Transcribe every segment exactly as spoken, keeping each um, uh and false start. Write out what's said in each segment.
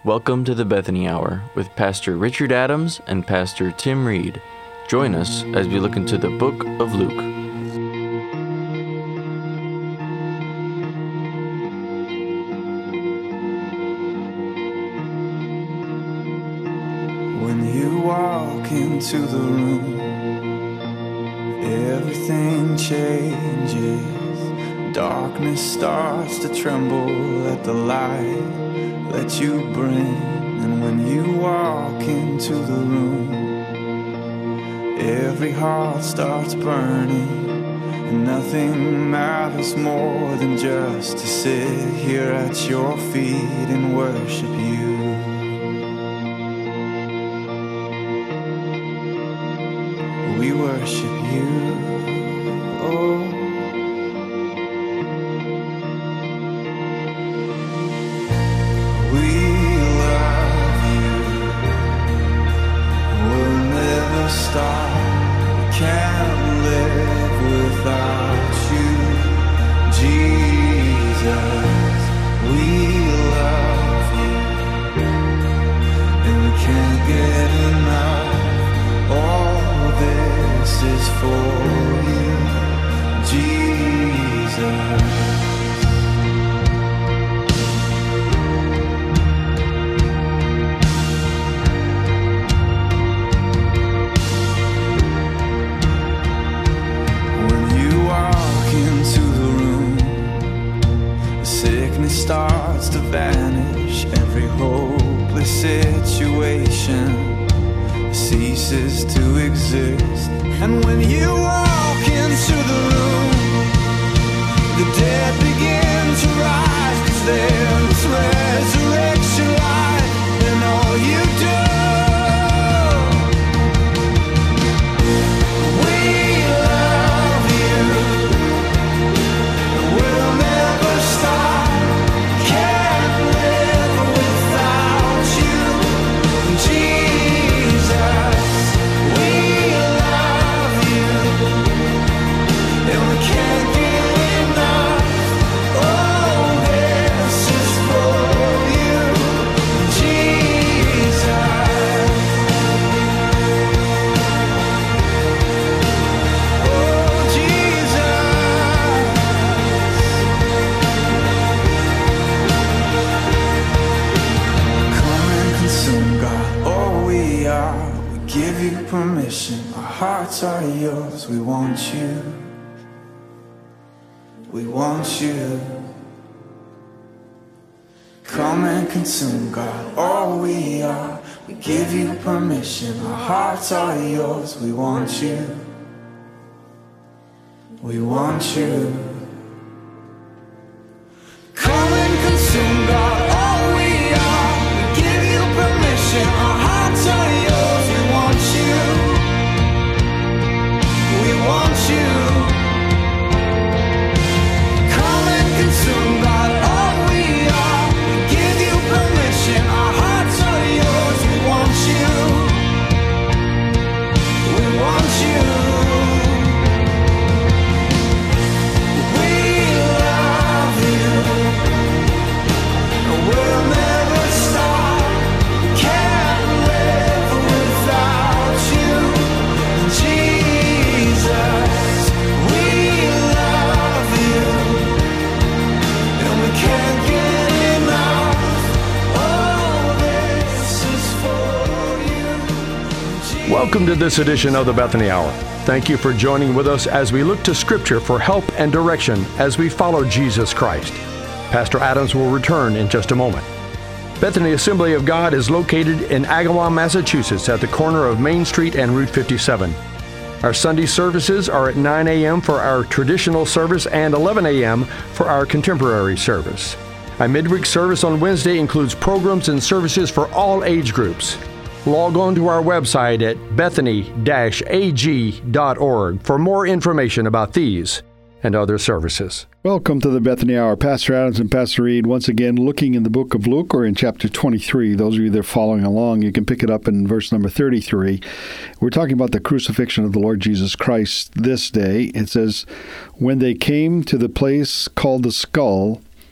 Welcome to the Bethany Hour with Pastor Richard Adams and Pastor Tim Reed. Join us as we look into the book of Luke. When you walk into the room, everything changes. Darkness starts to tremble at the light that you bring. And when you walk into the room, every heart starts burning, and nothing matters more than just to sit here at your feet and worship you. We worship you, oh. We love you, we'll never stop. We can't live without you, Jesus. We love you, and we can't get enough. All this is for you, Jesus. Starts to vanish, every hopeless situation ceases to exist. And when you walk into the room, the dead begin to rise, 'cause there's resurrection life in all you do. We love you, and we'll never stop. Permission, our hearts are yours. We want you, we want you. Come and consume, God, all we are. We give you permission, our hearts are yours. We want you, we want you. Come and consume, God, all we are. We give you permission, our hearts are yours. We want you, we want you. Come and consume, God, all we are. We give you permission, our hearts are yours. We want you, we want you. We love you, we'll never stop. Can't live without you, Jesus. We love you, and we can't get enough. All this is for you, Jesus. Welcome to this edition of the Bethany Hour. Thank you for joining with us as we look to Scripture for help and direction as we follow Jesus Christ. Pastor Adams will return in just a moment. Bethany Assembly of God is located in Agawam, Massachusetts, at the corner of Main Street and Route fifty-seven. Our Sunday services are at nine a.m. for our traditional service and eleven a.m. for our contemporary service. Our midweek service on Wednesday includes programs and services for all age groups. Log on to our website at bethany dash a g dot org for more information about these and other services. Welcome to the Bethany Hour. Pastor Adams and Pastor Reed once again looking in the book of Luke, or in chapter twenty-three. Those of you that are following along, you can pick it up in verse number thirty-three. We're talking about the crucifixion of the Lord Jesus Christ this day. It says, when they came to the place called the Skull,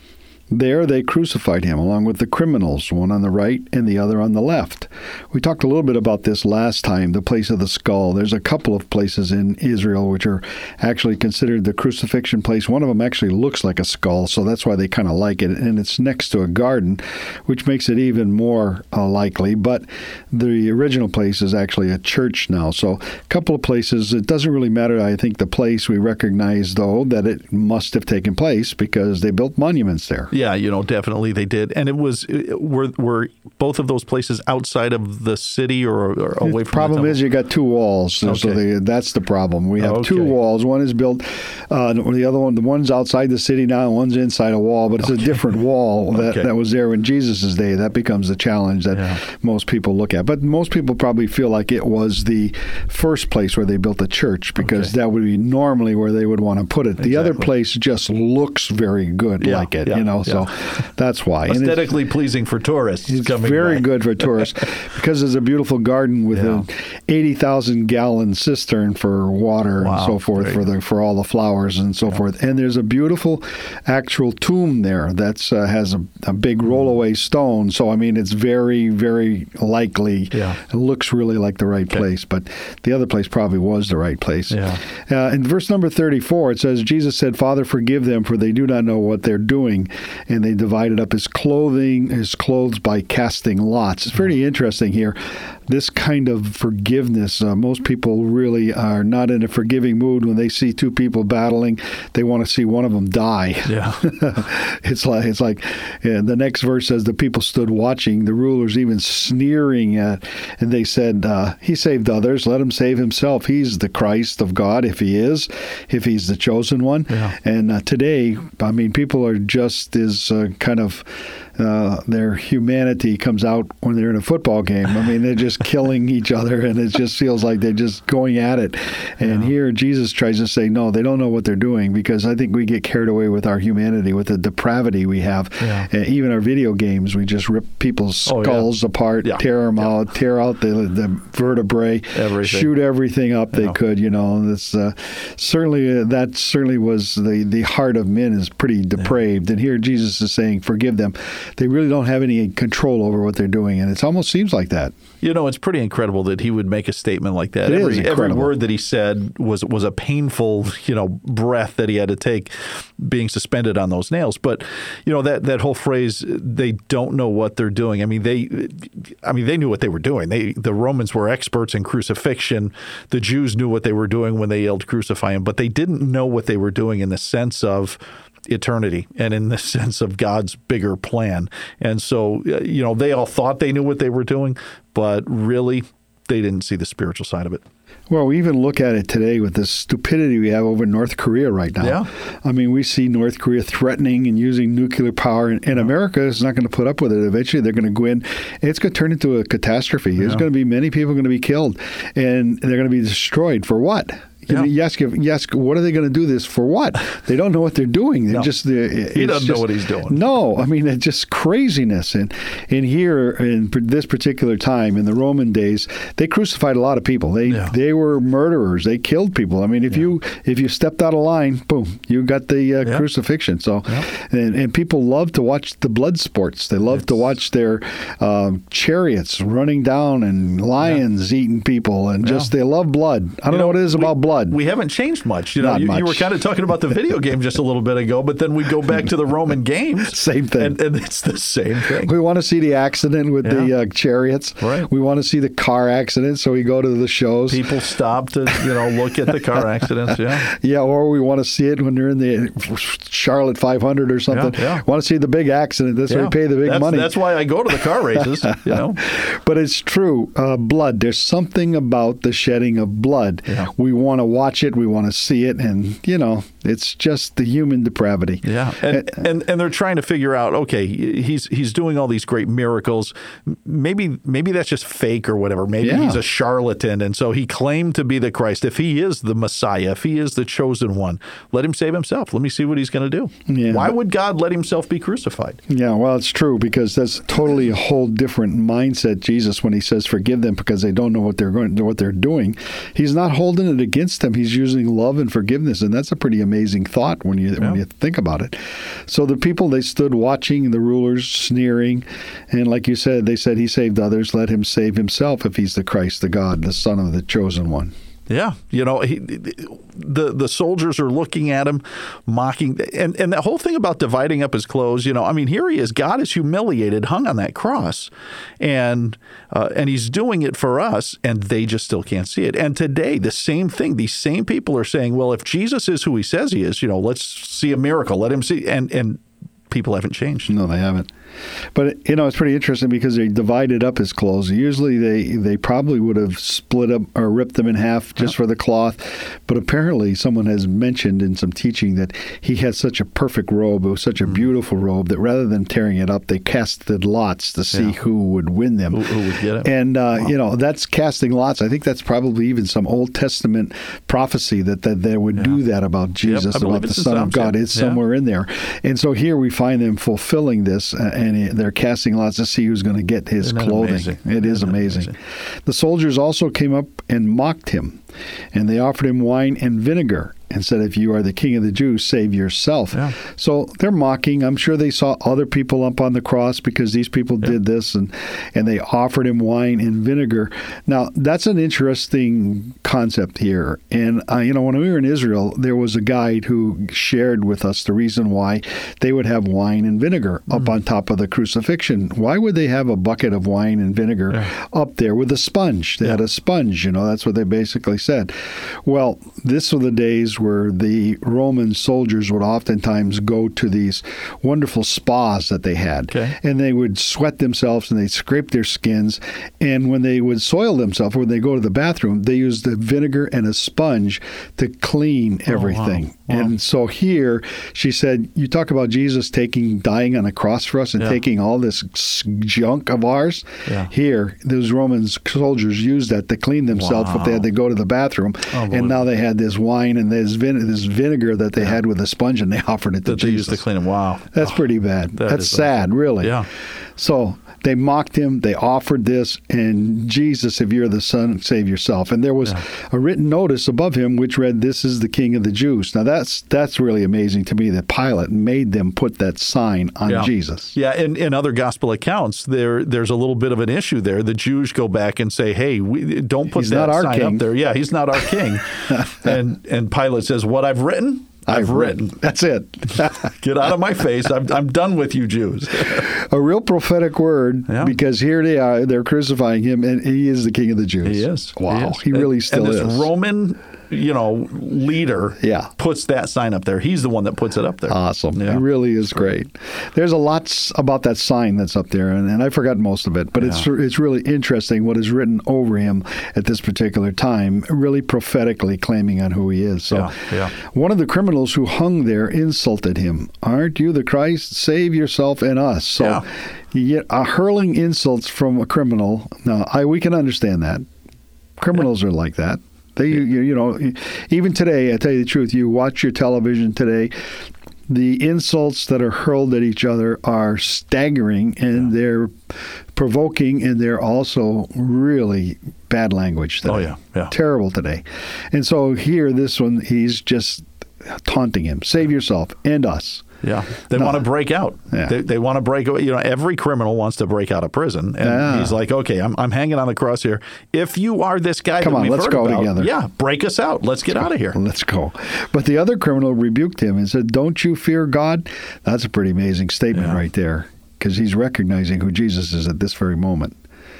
There they crucified him along with the criminals, one on the right and the other on the left. We talked a little bit about this last time, the place of the skull. There's a couple of places in Israel which are actually considered the crucifixion place. One of them actually looks like a skull, so that's why they kind of like it. And it's next to a garden, which makes it even more uh, likely. But the original place is actually a church now. So a couple of places. It doesn't really matter, I think, the place. We recognize, though, that it must have taken place because they built monuments there. Yeah, you know, definitely they did. And it was, were, were both of those places outside of the city or, or away from the problem is you got two walls. So, Okay. so they, that's the problem. We have Okay. two walls. One is built, uh, the other one, the one's outside the city now, and one's inside a wall, but it's a different wall that, Okay. that was there in Jesus' day. That becomes the challenge that Yeah. most people look at. But most people probably feel like it was the first place where they built the church because Okay. that would be normally where they would want to put it. The other Exactly. place just looks very good Yeah, like it, yeah, you know, yeah. so that's why. And it's- Aesthetically pleasing for tourists. it's coming very by. good for tourists because there's a beautiful garden with Yeah. an eighty thousand gallon cistern for water Wow, and so forth great. for the for all the flowers and so forth. And there's a beautiful actual tomb there that's uh, has a, a big rollaway stone. So I mean, it's very very likely. Yeah. It looks really like the right place, but the other place probably was the right place. Yeah. Uh, in verse number thirty-four, it says, Jesus said, Father, forgive them, for they do not know what they're doing. And they divided up his clothing, his clothes by casting lots. It's pretty interesting here. This kind of forgiveness, uh, most people really are not in a forgiving mood when they see two people battling. They want to see one of them die. Yeah. it's like it's like yeah, the next verse says the people stood watching, the rulers even sneering at, and they said, uh, he saved others, let him save himself. He's the Christ of God, if he is, if he's the chosen one. Yeah. And uh, today, I mean, people are just as uh, kind of uh, their humanity comes out when they're in a football game. I mean, they're just killing each other, and it just feels like they're just going at it. And Yeah. here, Jesus tries to say, no, they don't know what they're doing, because I think we get carried away with our humanity, with the depravity we have. Yeah. Uh, even our video games, we just rip people's Oh, yeah. skulls apart, Yeah. tear them Yeah. out, tear out the, the vertebrae, Everything. shoot everything up they Yeah. could. You know, and it's uh, certainly uh, that certainly was the the heart of men is pretty depraved. And here Jesus is saying, forgive them. They really don't have any control over what they're doing, and it almost seems like that. You know, it's pretty incredible that he would make a statement like that. It is every, every incredible. word that he said was was a painful, you know, breath that he had to take being suspended on those nails. But, you know, that, that whole phrase, they don't know what they're doing. I mean, they I mean, they knew what they were doing. They the Romans were experts in crucifixion. The Jews knew what they were doing when they yelled crucify him, but they didn't know what they were doing in the sense of eternity and in the sense of God's bigger plan. And so, uh, you know, they all thought they knew what they were doing, but really they didn't see the spiritual side of it. Well, we even look at it today with the stupidity we have over North Korea right now. Yeah. I mean, we see North Korea threatening and using nuclear power, and, and America is not going to put up with it. Eventually, they're going to go in. It's going to turn into a catastrophe. There's going to be many people going to be killed, and they're going to be destroyed. For what? You, know, Yeah. you, ask, you ask, what are they going to do this for? What? They don't know what they're doing. They're No. just they're, He doesn't know what he's doing. No, I mean, it's just craziness. And and here in this particular time in the Roman days, they crucified a lot of people. They Yeah. they were murderers. They killed people. I mean, if you if you stepped out of line, boom, you got the uh, Yeah. crucifixion. So, Yeah. and and people love to watch the blood sports. They love to watch their um, chariots running down and lions eating people, and just they love blood. I don't You know, what it is we- about blood. We haven't changed much. You know, Not you, you were much. kind of talking about the video game just a little bit ago, but then we go back to the Roman games. Same thing. And, and it's the same thing. We want to see the accident with the Yeah. uh, chariots. Right. We want to see the car accident, so we go to the shows. People stop to, you know, look at the car accidents. Yeah. Yeah, or we want to see it when they're in the Charlotte five hundred or something. Yeah, yeah. Want to see the big accident. That's why Yeah. we pay the big that's, money. That's why I go to the car races, you know. But it's true. Uh, blood. There's something about the shedding of blood. Yeah. We want to watch it. We want to see it. And, you know, it's just the human depravity. Yeah, and, and and they're trying to figure out, okay, he's he's doing all these great miracles. Maybe maybe that's just fake or whatever. Maybe Yeah. he's a charlatan, and so he claimed to be the Christ. If he is the Messiah, if he is the chosen one, let him save himself. Let me see what he's going to do. Yeah. Why would God let himself be crucified? Yeah, well, it's true, because that's totally a whole different mindset, Jesus, when he says forgive them because they don't know what they're going what they're doing. He's not holding it against against them, he's using love and forgiveness, and that's a pretty amazing thought when you yeah. when you think about it. So the people, they stood watching, the rulers sneering, and like you said, they said, he saved others, let him save himself if he's the Christ, the God, the Son of the chosen one. Yeah, you know, he, the the soldiers are looking at him, mocking, and and that whole thing about dividing up his clothes. You know, I mean, here he is, God is humiliated, hung on that cross, and uh, and he's doing it for us, and they just still can't see it. And today, the same thing. These same people are saying, well, if Jesus is who he says he is, you know, let's see a miracle, let him see, and and people haven't changed. No, they haven't. But, you know, it's pretty interesting because they divided up his clothes. Usually they, they probably would have split up or ripped them in half just yeah. for the cloth. But apparently someone has mentioned in some teaching that he had such a perfect robe. It was such a mm. beautiful robe that rather than tearing it up, they casted lots to see yeah. who would win them. Who, who would get it. And, uh, wow. you know, that's casting lots. I think that's probably even some Old Testament prophecy that, that they would yeah. do that about Jesus, yep, about the Son of God. It's yeah. somewhere in there. And so here we find them fulfilling this, uh, and they're casting lots to see who's going to get his clothing. Amazing? It is amazing. amazing. The soldiers also came up and mocked him, and they offered him wine and vinegar and said, if you are the king of the Jews, save yourself. Yeah. So they're mocking. I'm sure they saw other people up on the cross because these people yeah. did this, and, and they offered him wine and vinegar. Now, that's an interesting concept here. And, uh, you know, when we were in Israel, there was a guide who shared with us the reason why they would have wine and vinegar mm. up on top of the crucifixion. Why would they have a bucket of wine and vinegar yeah. up there with a sponge? They yeah. had a sponge, you know, that's what they basically said. Well, this were the days where the Roman soldiers would oftentimes go to these wonderful spas that they had. Okay. And they would sweat themselves and they'd scrape their skins. And when they would soil themselves, when they go to the bathroom, they used the vinegar and a sponge to clean everything. Oh, wow. Wow. And so here, she said, you talk about Jesus taking, dying on a cross for us and yeah. taking all this junk of ours. Yeah. Here, those Roman soldiers used that to clean themselves wow. if they had to go to the bathroom. Oh, and now they had this wine and this, vin- this vinegar that they yeah. had with a sponge, and they offered it to that Jesus. They used to clean them. Wow. That's oh, pretty bad. that That's sad, awesome. really. Yeah. So they mocked him. They offered this, and Jesus, if you're the Son, save yourself. And there was yeah. a written notice above him which read, this is the King of the Jews. Now, that's that's really amazing to me that Pilate made them put that sign on yeah. Jesus. Yeah, in, in other gospel accounts, there there's a little bit of an issue there. The Jews go back and say, hey, we, don't put he's that not our sign king. up there. Yeah, he's not our king. and and Pilate says, what I've written, I've, I've written. written. That's it. Get out of my face. I'm, I'm done with you Jews. A real prophetic word, yeah. because here they are, they're crucifying him, and he is the King of the Jews. He is. Wow, he, is. he really and, still and this is. Roman, you know, leader yeah. puts that sign up there. He's the one that puts it up there. Awesome. Yeah. It really is great. There's a lot about that sign that's up there, and, and I forgot most of it, but yeah. it's it's really interesting what is written over him at this particular time, really prophetically claiming on who he is. So yeah. Yeah. one of the criminals who hung there insulted him. Aren't you the Christ? Save yourself and us. So yeah. you get a hurling insults from a criminal. Now, I we can understand that. Criminals yeah. are like that. They, you, you know, even today, I tell you the truth, you watch your television today, the insults that are hurled at each other are staggering, and yeah. they're provoking, and they're also really bad language today. Oh, yeah, yeah. Terrible today. And so here, this one, he's just taunting him. Save yourself and us. Yeah, they no. want to break out. Yeah. They, they want to break. You know, every criminal wants to break out of prison, and yeah. he's like, "Okay, I'm I'm hanging on the cross here. If you are this guy, come that on, we've let's heard go about, together. Yeah, break us out. Let's get out of here. Let's go." But the other criminal rebuked him and said, "Don't you fear God?" That's a pretty amazing statement yeah. right there, because he's recognizing who Jesus is at this very moment.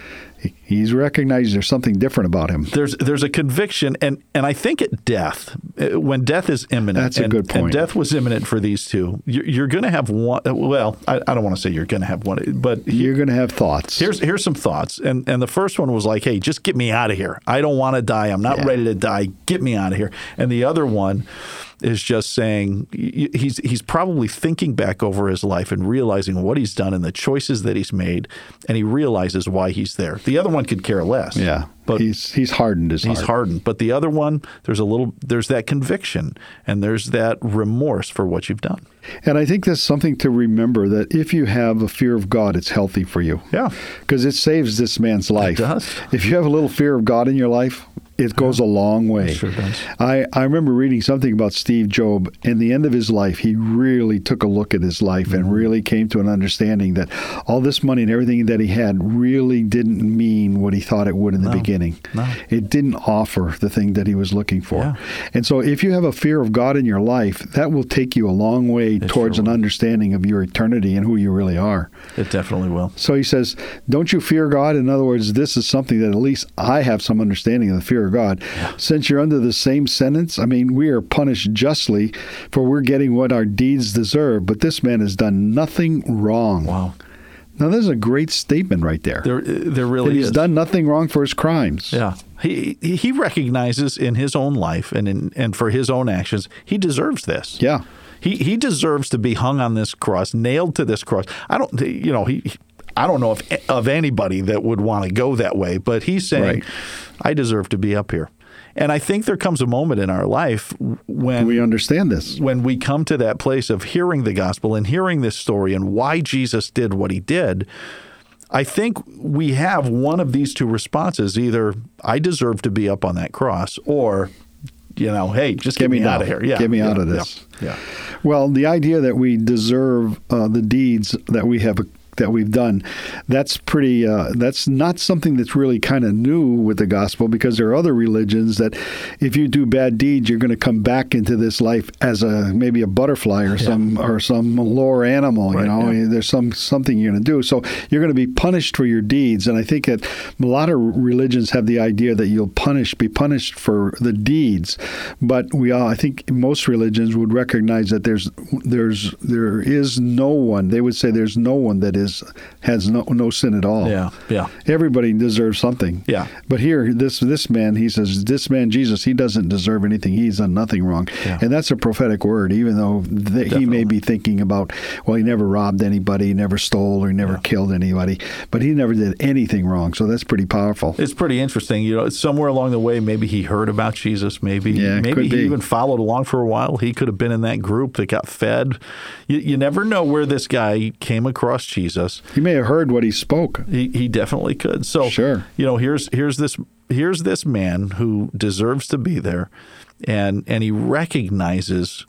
He's recognized there's something different about him. There's there's a conviction, and, and I think at death, when death is imminent, that's a and, good point. And death was imminent for these two. You're, you're going to have one. Well, I, I don't want to say you're going to have one, but he, you're going to have thoughts. Here's here's some thoughts, and and the first one was like, "Hey, just get me out of here. I don't want to die. I'm not yeah. ready to die. Get me out of here." And the other one is just saying he's he's probably thinking back over his life and realizing what he's done and the choices that he's made, and he realizes why he's there. The other one could care less. Yeah, but he's he's hardened his he's heart. hardened. But the other one, there's a little there's that conviction and there's that remorse for what you've done. And I think that's something to remember, that if you have a fear of God, it's healthy for you. Yeah, because it saves this man's life. It does. If you have a little fear of God in your life, It goes a long way. It sure does. I, I remember reading something about Steve Jobs. In the end of his life, he really took a look at his life mm-hmm. and really came to an understanding that all this money and everything that he had really didn't mean what he thought it would in the no. beginning. No. It didn't offer the thing that he was looking for. Yeah. And so if you have a fear of God in your life, that will take you a long way it towards sure an will. understanding of your eternity and who you really are. It definitely will. So he says, don't you fear God? In other words, this is something that at least I have some understanding of the fear of God. Yeah. Since you're under the same sentence, I mean, we are punished justly, for we're getting what our deeds deserve, but this man has done nothing wrong. Wow. Now, there's a great statement right there. There, there really that he's is. done nothing wrong for his crimes. Yeah. He he recognizes in his own life and in, and for his own actions, he deserves this. Yeah. He he deserves to be hung on this cross, nailed to this cross. I don't, you know, he. I don't know if of anybody that would want to go that way, but he's saying, Right. I deserve to be up here. And I think there comes a moment in our life when We understand this. when we come to that place of hearing the gospel and hearing this story and why Jesus did what he did. I think we have one of these two responses: either I deserve to be up on that cross, or, you know, hey, just get, Get me, me now. out of here. Yeah, Get me yeah, out of yeah, this. Yeah. Well, the idea that we deserve uh, the deeds that we have that we've done, that's pretty. Uh, that's not something that's really kind of new with the gospel, because there are other religions that, if you do bad deeds, you're going to come back into this life as a maybe a butterfly or Yeah. some or some lower animal. Right, you know, yeah. there's some something you're going to do. So you're going to be punished for your deeds, and I think that a lot of religions have the idea that you'll punish, be punished for the deeds. But we all, I think, most religions would recognize that there's there's there is no one. They would say there's no one that is has no no sin at all. Yeah, yeah. Everybody deserves something. Yeah. But here, this this man, he says, this man Jesus, he doesn't deserve anything. He's done nothing wrong. Yeah. And that's a prophetic word, even though th- he may be thinking about, well, he never robbed anybody, he never stole, or he never Yeah. killed anybody, but he never did anything wrong. So that's pretty powerful. It's pretty interesting. You know, somewhere along the way, maybe he heard about Jesus. Maybe Yeah, it maybe could he be. even followed along for a while. He could have been in that group that got fed. You, you never know where this guy came across Jesus. He may have heard what he spoke. He he definitely could. So Sure. you know, here's here's this here's this man who deserves to be there, and and he recognizes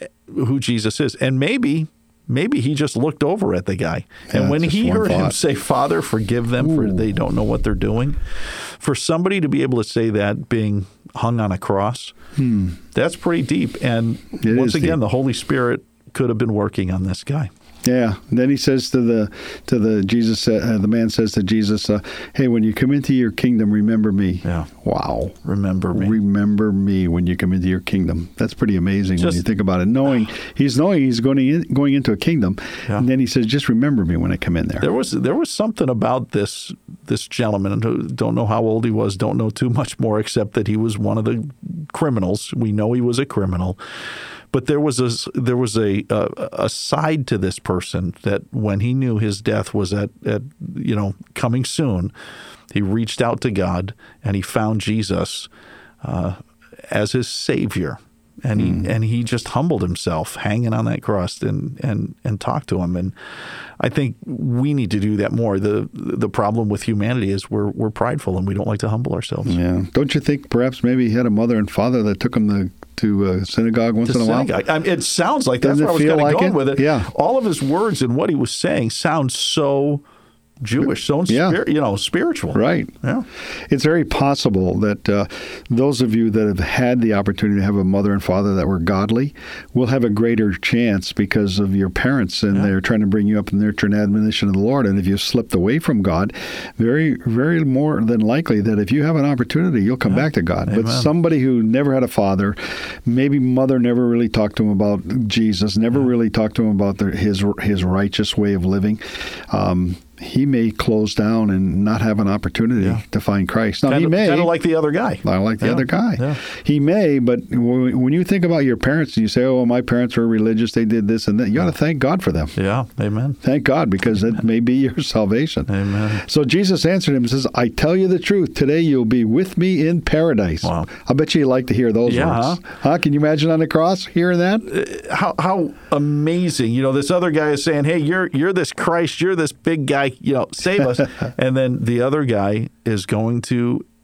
who Jesus is, and maybe. Maybe he just looked over at the guy. Yeah, and when just he one heard him thought. say, Father, forgive them, for Ooh. they don't know what they're doing. For somebody to be able to say that being hung on a cross, Hmm. that's pretty deep. And It once is again, deep. the Holy Spirit could have been working on this guy. Yeah. And then he says to the to the Jesus, uh, the man says to Jesus, uh, "Hey, when you come into your kingdom, remember me." Yeah. Wow. Remember me. Remember me when you come into your kingdom. That's pretty amazing when Just- you think about it. Knowing he's knowing he's going in, going into a kingdom, Yeah. and then he says, "Just remember me when I come in there." There was there was something about this this gentleman who don't know how old he was, don't know too much more except that he was one of the criminals. We know he was a criminal. But there was a there was a, a a side to this person that when he knew his death was at, at you know coming soon, he reached out to God and he found Jesus uh, as his Savior, and he Mm. and he just humbled himself, hanging on that cross, and and and talked to him. And I think we need to do that more. the The problem with humanity is we're we're prideful and we don't like to humble ourselves. Yeah. Don't you think perhaps maybe he had a mother and father that took him to to uh, synagogue once To in a while? synagogue. I mean, it sounds like that's Doesn't where I it was feel kind of like going it? with it. Yeah. All of his words and what he was saying sounds so Jewish, so Yeah. spir- you know, spiritual. Right. Yeah. It's very possible that uh, those of you that have had the opportunity to have a mother and father that were godly will have a greater chance because of your parents, and Yeah. they're trying to bring you up in nurture and admonition of the Lord. And if you've slipped away from God, very, very more than likely that if you have an opportunity, you'll come back to God. But Amen. somebody who never had a father, maybe mother never really talked to him about Jesus, never really talked to him about the, his his righteous way of living. Um, he may close down and not have an opportunity Yeah. to find Christ. Now, Kind he of, may. kind of like the other guy. I like the Yeah. other guy. Yeah. He may, but w- when you think about your parents and you say, oh, my parents were religious, they did this and that, you ought to thank God for them. Yeah. Amen. Thank God, because it may be your salvation. Amen. So Jesus answered him and says, I tell you the truth, today you'll be with me in paradise. Wow. I bet you like to hear those Yeah, words. Huh? Can you imagine on the cross hearing that? How how amazing. You know, this other guy is saying, hey, you're you're this Christ, you're this big guy, you know, save us. And then the other guy is going to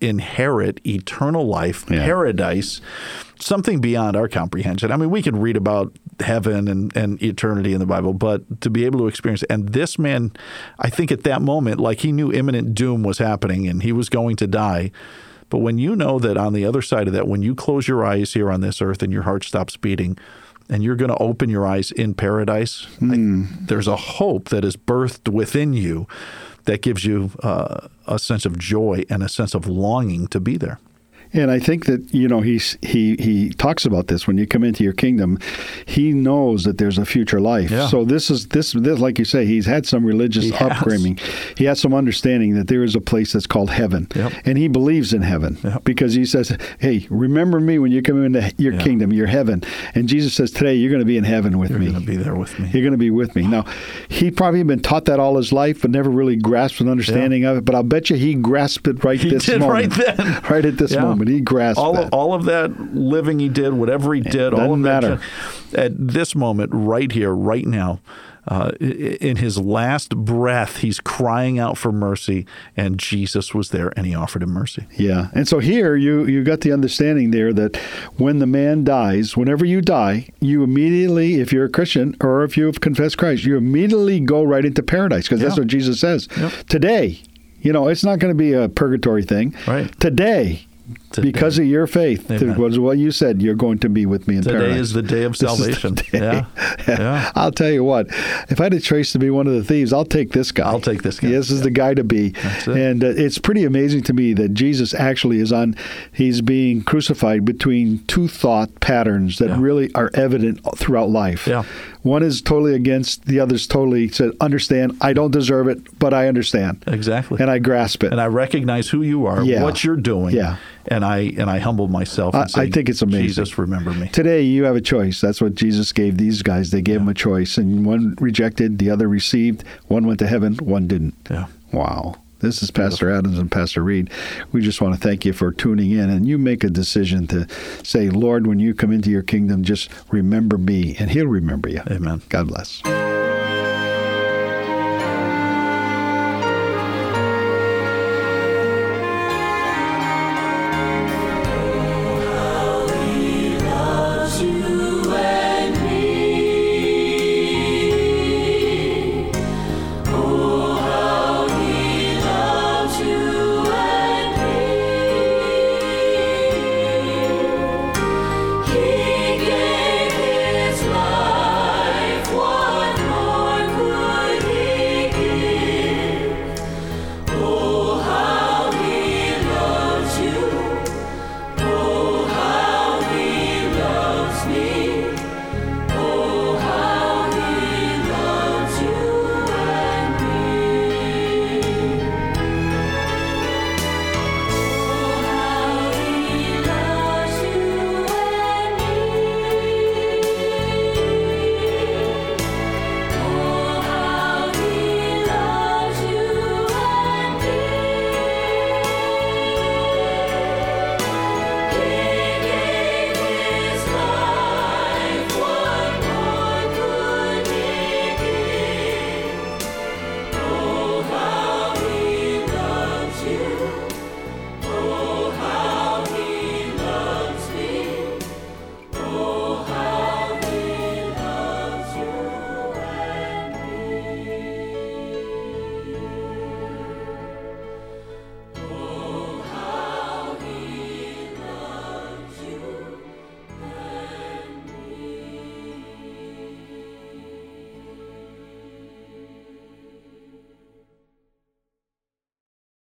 inherit eternal life, Yeah. paradise, something beyond our comprehension. I mean, we can read about heaven and, and eternity in the Bible, but to be able to experience it. And this man, I think at that moment, like he knew imminent doom was happening and he was going to die. But when you know that on the other side of that, when you close your eyes here on this earth and your heart stops beating, and you're going to open your eyes in paradise, Mm. I, there's a hope that is birthed within you that gives you uh, a sense of joy and a sense of longing to be there. And I think that, you know, he's, he he talks about this. When you come into your kingdom, he knows that there's a future life. Yeah. So this is, this, this, like you say, he's had some religious He has. upbringing. He has some understanding that there is a place that's called heaven. Yep. And he believes in heaven Yep. because he says, hey, remember me when you come into your Yeah. kingdom, your heaven. And Jesus says, today you're going to be in heaven with You're me. going to be there with me. You're going to be with me. Now, he probably been taught that all his life, but never really grasped an understanding of it. But I'll bet you he grasped it right He this did moment. right then. Right at this Yeah. moment. He grasped all that. of, all of that living he did, whatever he did, all doesn't of matter. that. At this moment, right here, right now, uh, i- in his last breath, he's crying out for mercy, and Jesus was there, and he offered him mercy. Yeah. And so here you, you got the understanding there that when the man dies, whenever you die, you immediately, if you're a Christian or if you've confessed Christ, you immediately go right into paradise because that's Yeah. what Jesus says. Yep. Today, you know, it's not going to be a purgatory thing. Right. Today, Today. because of your faith, Amen. was what you said, you're going to be with me in Today paradise. is the day of This is the salvation. day. Yeah. Yeah. I'll tell you what, if I had a choice to be one of the thieves, I'll take this guy. I'll take this guy. This is Yeah. the guy to be. That's it. And uh, it's pretty amazing to me that Jesus actually is on, he's being crucified between two thought patterns that Yeah. really are evident throughout life. Yeah. One is totally against, the other's totally said, understand, I don't deserve it, but I understand. Exactly. And I grasp it. And I recognize who you are, Yeah. what you're doing, Yeah. and I and I humble myself. And I- say, I think it's amazing. Jesus, remember me. Today, you have a choice. That's what Jesus gave these guys. They gave them a choice. And one rejected, the other received. One went to heaven, one didn't. Yeah. Wow. This is Pastor Adams and Pastor Reed. We just want to thank you for tuning in. And you make a decision to say, Lord, when you come into your kingdom, just remember me. And he'll remember you. Amen. God bless.